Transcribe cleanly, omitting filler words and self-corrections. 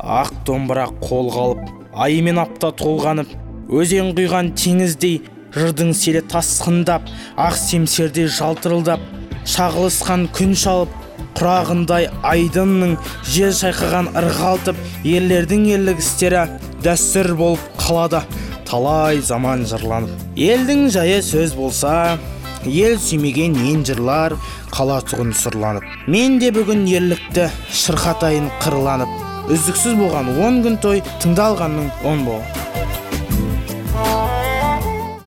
ақ домбыра қолға алып, аймен апта толғанып, өзен құйған теңіздей жырдың селі тасқындап, ақ семсердей жалтырылдап, шағылысқан күн шалып, құрағындай айдынның жел шайқаған ырғалтып, ерлердің ерлік істері дәстүр болып қалады талай заман жырланып. Елдің жайы сөз болса, ел сүймеген ен жырлар қала тұғын сұрланып. Мен де бүгін ерлікті шырқатайын қырланып, үздіксіз болған 10 күн той тыңдалғанның 10 бол.